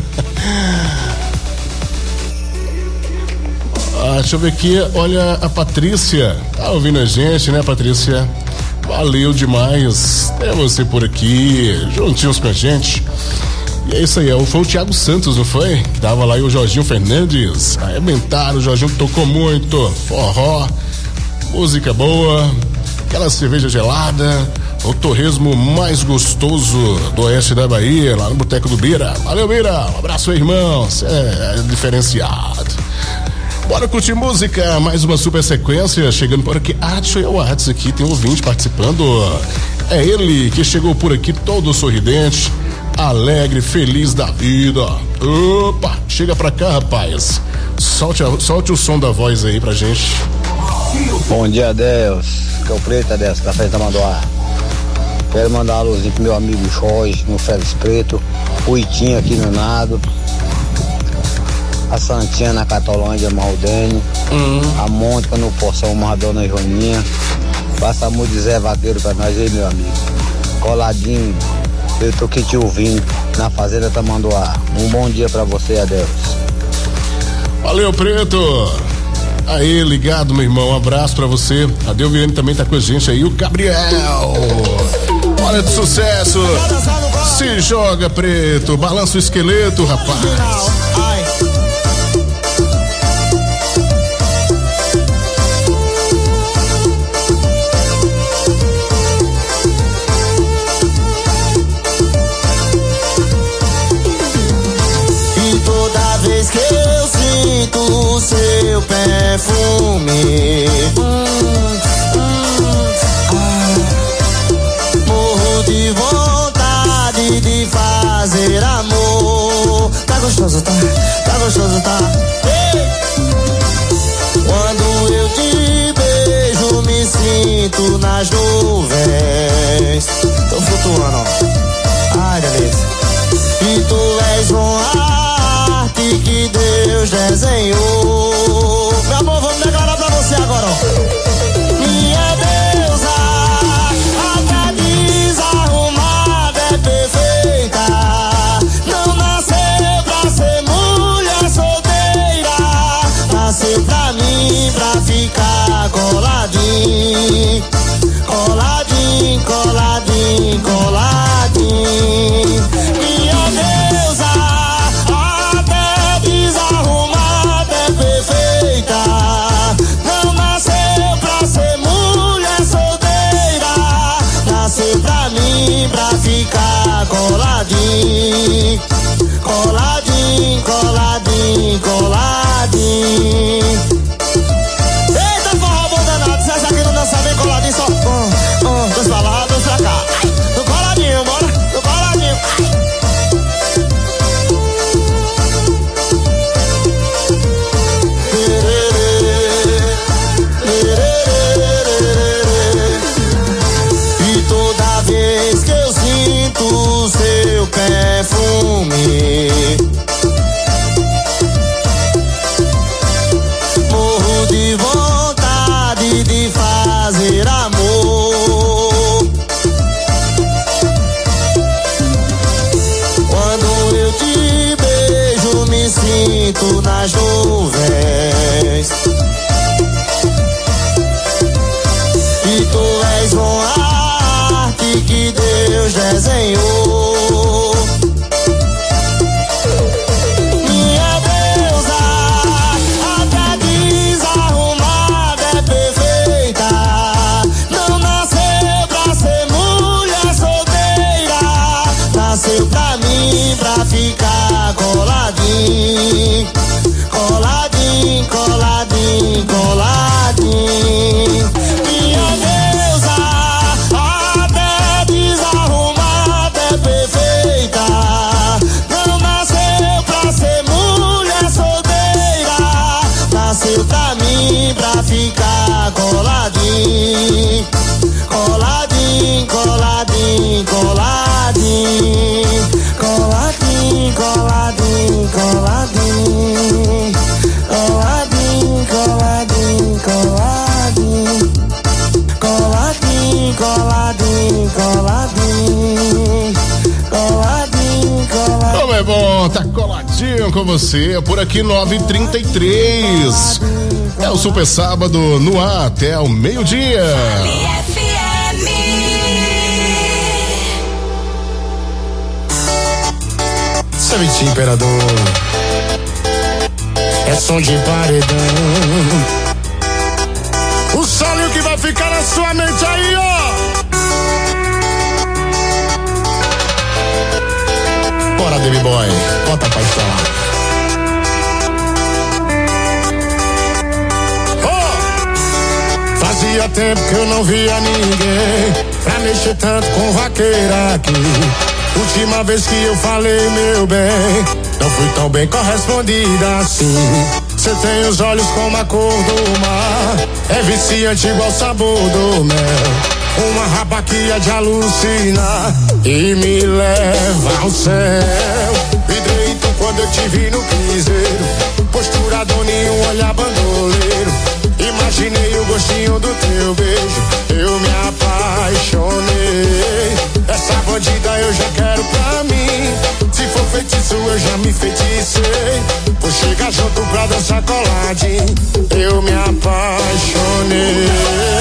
Deixa eu ver aqui, olha a Patrícia, tá ouvindo a gente, né, Patrícia? Valeu demais ter você por aqui, juntinhos com a gente. E é isso aí, foi o Thiago Santos, não foi? Que tava lá e o Jorginho Fernandes, arrebentaram, o Jorginho tocou muito, forró, música boa, aquela cerveja gelada, o torresmo mais gostoso do oeste da Bahia, lá no Boteco do Bira. Valeu, Bira, um abraço aí, irmão, você é diferenciado. Bora curtir música, mais uma super sequência, chegando por aqui. Deixa eu ir ao WhatsApp aqui, tem um ouvinte participando. É ele que chegou por aqui todo sorridente, alegre, feliz da vida. Opa, chega pra cá, rapaz. Solte o som da voz aí pra gente. Bom dia, Deus. Que é o Preto, Deus, da Festa Mandoá. Quero mandar uma luzinha pro meu amigo Jorge, no Félix Preto, o Itinho aqui no Nado, a Santinha na Catolândia, Maldene, a Mônica no Poção, Madonna Joninha. Passa a música de Zé Vaqueiro pra nós aí, meu amigo. Coladinho, eu tô aqui te ouvindo na Fazenda Tamanduá. Um bom dia pra você, adeus. Valeu, Preto. Aí, ligado, meu irmão, um abraço pra você. A Delviane também tá com a gente aí, o Gabriel. Olha de sucesso. Se joga, Preto, balança o esqueleto, rapaz. Vez que eu sinto o seu perfume, morro de vontade de fazer amor. Tá gostoso, tá? Tá gostoso, tá? Ei! Quando eu te beijo, me sinto nas nuvens. Tô flutuando, ai, delícia. E tu és que Deus desenhou. Meu amor, vamos declarar pra você agora. do seu perfume. Morro de vontade de fazer amor. Quando eu te beijo, me sinto nas nuvens. E tu és uma arte que Deus desenhou. Minha deusa, até desarrumada é perfeita. Não nasceu pra ser mulher solteira. Nasceu pra mim, pra ficar coladinho. Coladinho, coladinho, coladinho. Minha deusa, até desarrumada é perfeita. Não nasceu pra ser mulher solteira. Nasceu pra mim, pra ficar coladinho. Coladinho, coladinho, coladinho. Coladinho, coladinho, coladinho. Coladinho, coladinho, coladinho. Coladinho, coladinho, coladinho. Coladinho, coladinho. Como é bom, tá coladinho com você. Por aqui 9h33. É o Super Sábado no ar até o meio-dia. Savete Imperador, é som de paredão. O solo que vai ficar na sua mente aí, ó. Bora, Baby Boy, bota pra instalar. Fazia tempo que eu não via ninguém pra mexer tanto com vaqueira aqui. Última vez que eu falei, meu bem, não fui tão bem correspondida assim. Cê tem os olhos como a cor do mar, é viciante igual o sabor do mel. Uma rabaquia de alucinar e me leva ao céu. Vidreito quando eu te vi no piseiro, postura doninho, olhar bandoleiro. Imaginei o gostinho do teu beijo, eu me apaixonei. Essa bandida eu já quero pra mim. Se for feitiço eu já me feticei. Vou chegar junto pra dançar coladinho, eu me apaixonei.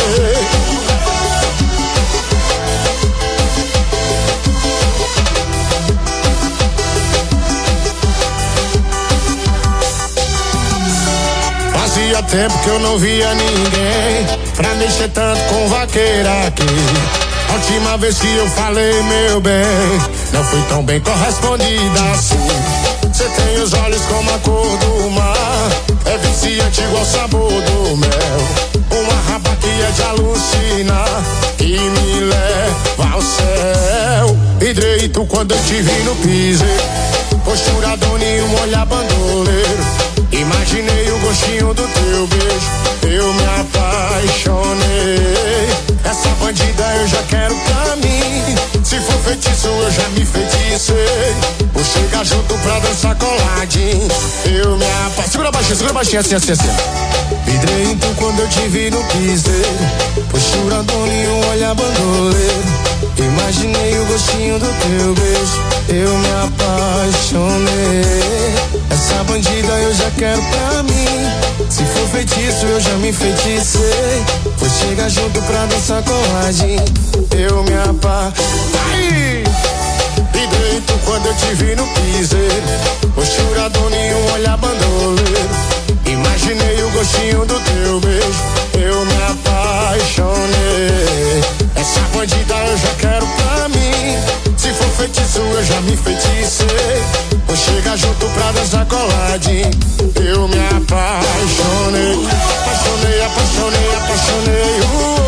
Fazia tempo que eu não via ninguém pra mexer tanto com vaqueira aqui. A última vez que eu falei, meu bem, não fui tão bem correspondida assim. Cê tem os olhos como a cor do mar, é viciante igual o sabor do mel. Uma rabaquia de alucinar e me leva ao céu. Hidreito quando eu te vi no piseiro, postura doninho, um olhar bandoleiro. Imaginei o gostinho do teu beijo, eu me apaixonei. Essa bandida eu já quero pra mim. Se for feitiço eu já me feticei. Vou chegar junto pra dançar coladinho, eu me apaixonei. Segura baixinho, assim, assim, assim. Vidreito quando eu te vi no piseiro, postura doninho, um olhar bandoleiro. Imaginei o gostinho do teu beijo, eu me apaixonei. Essa bandida eu já quero pra mim. Se for feitiço eu já me feticei. Vou chegar junto pra dançar coladinho, eu me apaixonei. E deito quando eu te vi no piseiro, postura doninho, um olhar bandoleiro. Imaginei o gostinho do teu beijo, eu me apaixonei. Essa bandida eu já quero pra mim. Se for feitiço eu já me feticei. Vou chegar junto pra dançar coladinho, eu me apaixonei. Apaixonei, apaixonei, apaixonei.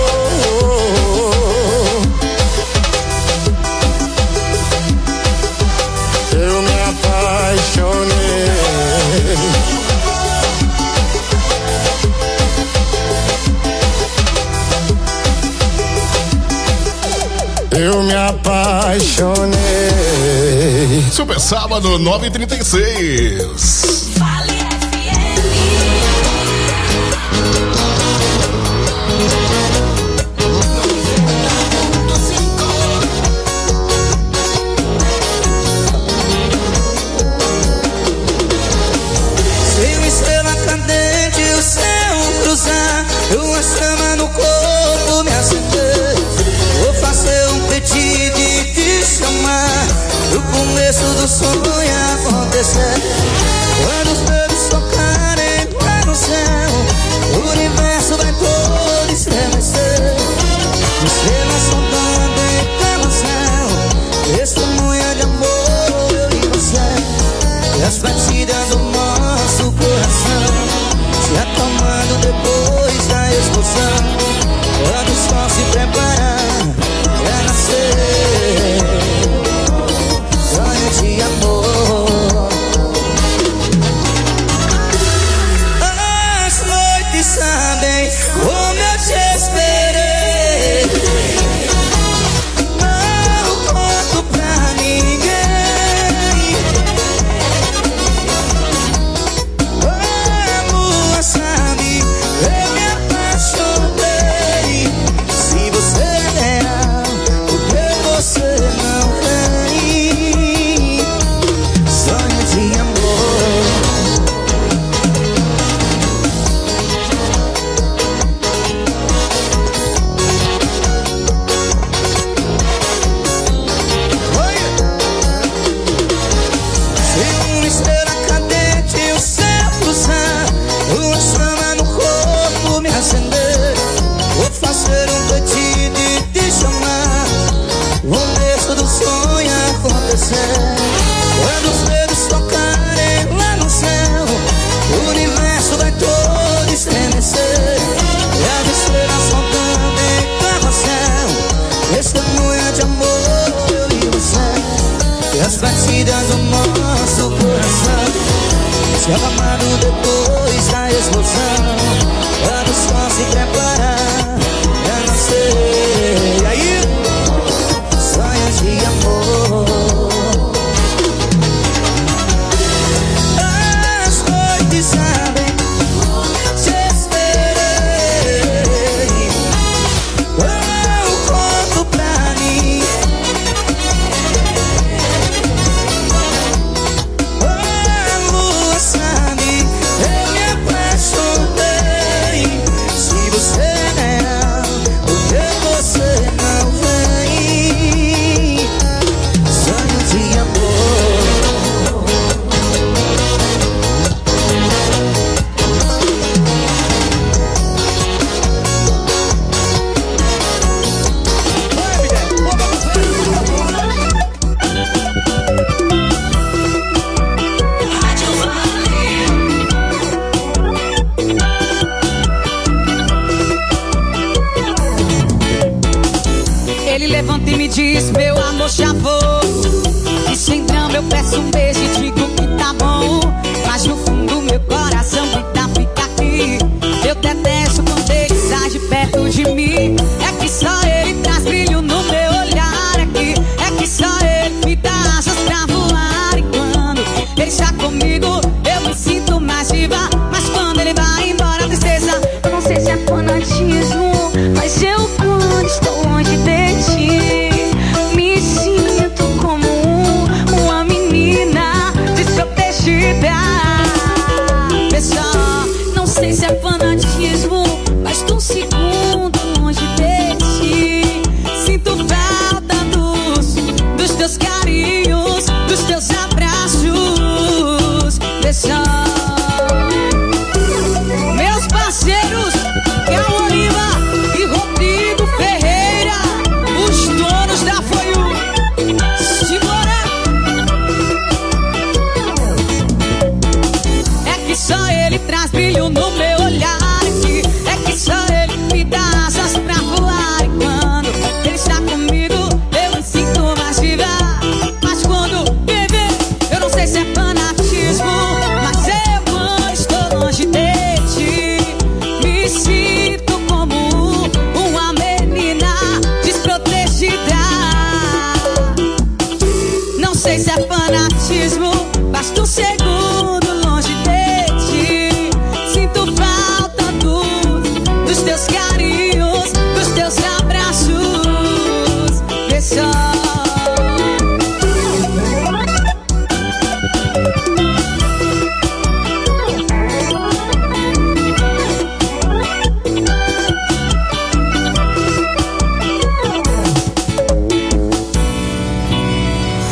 Eu me apaixonei. eu me apaixonei. Super Sábado, 9h36. Uma chama no corpo me acender. Vou fazer um pedido e te chamar. No começo do sonho acontecer. Quando os dedos tocarem lá no céu, o universo vai todo estremecer. Estrelas sondando em carrossel, testemunha de amor, eu e você. E as batidas do nosso coração se acalmando depois da explosão. Quando o sol se preparar pra nascer, sonho de amor. As noites sabem como eu te esperei. Não conto pra ninguém. A lua sabe, eu me apaixonei. Se você é real, por que você não vem? Sonho de amor. Se uma estrela cadente o céu cruzar, uma chama no corpo me acender. Vou fazer um pedido e te chamar. O começo do sonho acontecer. Quando os dedos tocarem lá no céu, o universo vai todo estremecer. E as estrelas soltando em carrossel, testemunha de amor, eu e você. E as batidas do nosso coração se acalmando depois da explosão. Quando o sol se preparar pra nascer. E aí? Sonhos de amor. As noites sabem como eu te esperei. Eu conto pra mim. A lua sabe, eu me apaixonei. Se você é real, por que você não vem? Sonho de amor. Ele levanta e me diz, meu amor, já vou. E sem drama eu peço um beijo e digo que tá bom. Mas no fundo meu coração grita, fica aqui. Eu detesto quando ele sai de perto de mim. É que só ele traz brilho no meu olhar aqui. É que só ele me dá asas pra voar. E quando ele está comigo, eu me sinto mais viva. Mas quando ele vai embora, tristeza. Eu não sei se é fanatismo, mas eu quando estou longe de ti, me sinto como uma menina desprotegida. Pessoal, não sei se é fanatismo, mas tô um segundo longe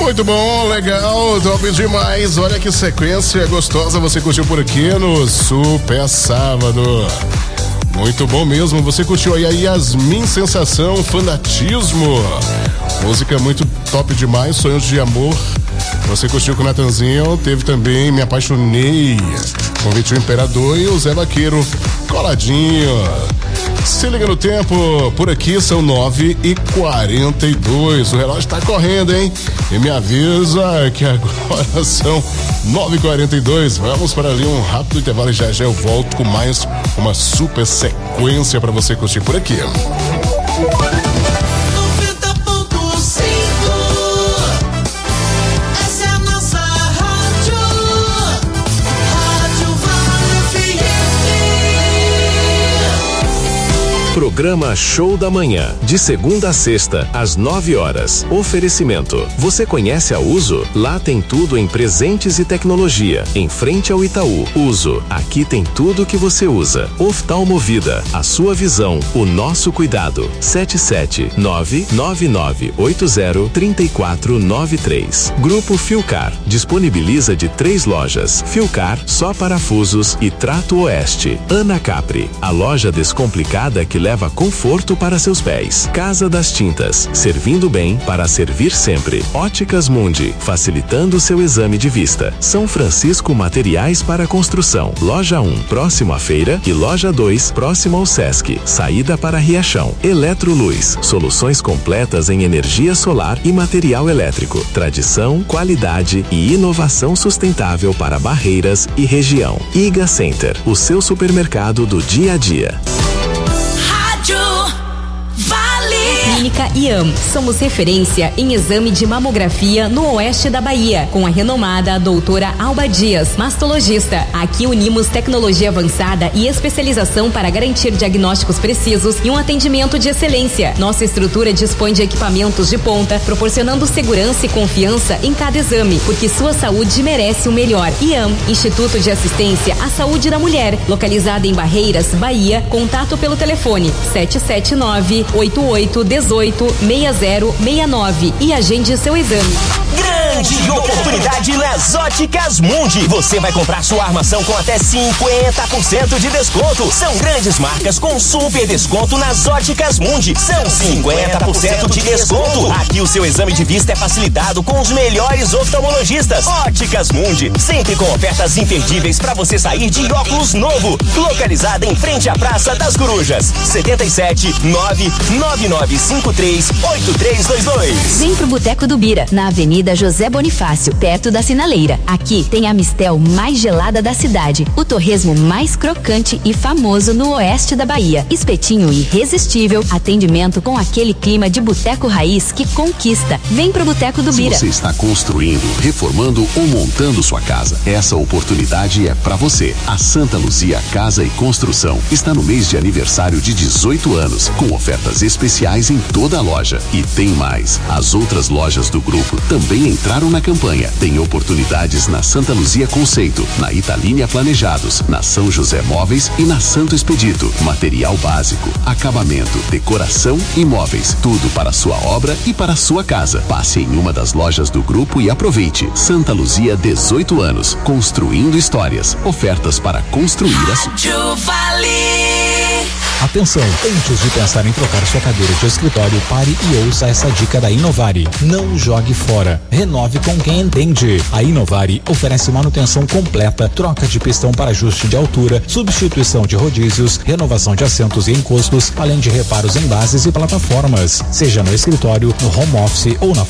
Muito bom, legal, top demais. Olha que sequência gostosa você curtiu por aqui no Super Sábado. Muito bom mesmo, você curtiu aí a Yasmin Sensação, Fanatismo. Música muito top demais, Sonhos de Amor. Você curtiu com o Natanzinho, teve também Me Apaixonei, com o Vitinho Imperador e o Zé Vaqueiro, Coladinho. Se liga no tempo, por aqui são 9h42. O relógio tá correndo, hein? E me avisa que agora são 9h42. Vamos para ali um rápido intervalo e já eu volto com mais uma super sequência para você curtir por aqui. Programa Show da Manhã, de segunda a sexta, às 9h. Oferecimento. Você conhece a Uso? Lá tem tudo em presentes e tecnologia. Em frente ao Itaú. Uso. Aqui tem tudo que você usa. Oftalmovida. A sua visão. O nosso cuidado. 77999803493. Grupo Filcar. Disponibiliza de 3 lojas. Filcar, só parafusos e Trato Oeste. Ana Capri. A loja descomplicada que leva conforto para seus pés. Casa das Tintas, servindo bem para servir sempre. Óticas Mundi, facilitando seu exame de vista. São Francisco Materiais para Construção. Loja 1, próximo à feira, e Loja 2, próximo ao Sesc. Saída para Riachão. Eletroluz, soluções completas em energia solar e material elétrico. Tradição, qualidade e inovação sustentável para Barreiras e região. Iga Center, o seu supermercado do dia a dia. Clínica IAM. Somos referência em exame de mamografia no oeste da Bahia, com a renomada doutora Alba Dias, mastologista. Aqui unimos tecnologia avançada e especialização para garantir diagnósticos precisos e um atendimento de excelência. Nossa estrutura dispõe de equipamentos de ponta, proporcionando segurança e confiança em cada exame, porque sua saúde merece o melhor. IAM, Instituto de Assistência à Saúde da Mulher, localizada em Barreiras, Bahia. Contato pelo telefone 779-8818-6069 e agende seu exame. Grande oportunidade nas Óticas Mundi. Você vai comprar sua armação com até 50% de desconto. São grandes marcas com super desconto nas Óticas Mundi. São 50% de desconto. Aqui o seu exame de vista é facilitado com os melhores oftalmologistas. Óticas Mundi, sempre com ofertas imperdíveis para você sair de óculos novo. Localizada em frente à Praça das Corujas. 77-99953-8322. Vem pro Boteco do Bira, na Avenida José Bonifácio, perto da Sinaleira. Aqui tem a mistel mais gelada da cidade, o torresmo mais crocante e famoso no oeste da Bahia. Espetinho irresistível, atendimento com aquele clima de boteco raiz que conquista. Vem pro Boteco do Bira. Se você está construindo, reformando ou montando sua casa, essa oportunidade é para você. A Santa Luzia Casa e Construção está no mês de aniversário de 18 anos, com ofertas especiais em toda a loja. E tem mais, as outras lojas do grupo também entraram na campanha. Tem oportunidades na Santa Luzia Conceito, na Italínia Planejados, na São José Móveis e na Santo Expedito. Material básico, acabamento, decoração e móveis. Tudo para sua obra e para sua casa. Passe em uma das lojas do grupo e aproveite. Santa Luzia, 18 anos. Construindo histórias. Ofertas para construir as... Atenção, antes de pensar em trocar sua cadeira de escritório, pare e ouça essa dica da Inovari. Não jogue fora. Renove com quem entende. A Inovari oferece manutenção completa, troca de pistão para ajuste de altura, substituição de rodízios, renovação de assentos e encostos, além de reparos em bases e plataformas. Seja no escritório, no home office ou na